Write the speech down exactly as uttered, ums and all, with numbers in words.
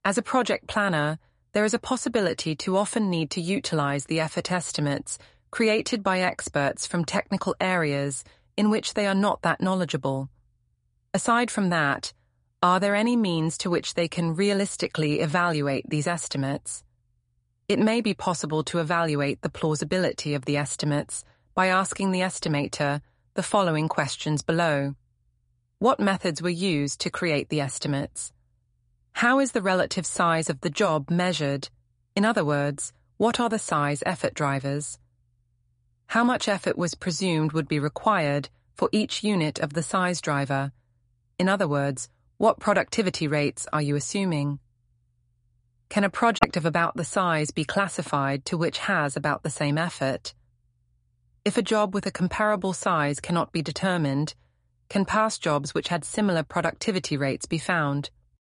As a project planner, there is a possibility to often need to utilize the effort estimates created by experts from technical areas in which they are not that knowledgeable. Aside from that, are there any means to which they can realistically evaluate these estimates? It may be possible to evaluate the plausibility of the estimates by asking the estimator the following questions below. What methods were used to create the estimates? How is the relative size of the job measured? In other words, what are the size effort drivers? How much effort was presumed would be required for each unit of the size driver? In other words, what productivity rates are you assuming? Can a project of about the size be classified to which has about the same effort? If a job with a comparable size cannot be determined, can past jobs which had similar productivity rates be found?